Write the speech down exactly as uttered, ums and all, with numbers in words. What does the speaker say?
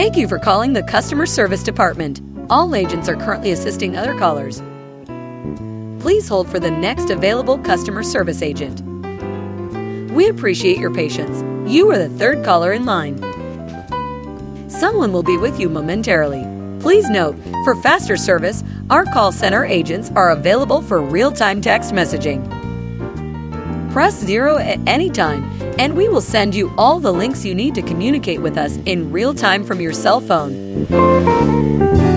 Thank you for calling the customer service department. All agents are currently assisting other callers. Please hold for the next available customer service agent. We appreciate your patience. You are the third caller in line. Someone will be with you momentarily. Please note, for faster service, our call center agents are available for real-time text messaging. Press zero at any time, and we will send you all the links you need to communicate with us in real time from your cell phone.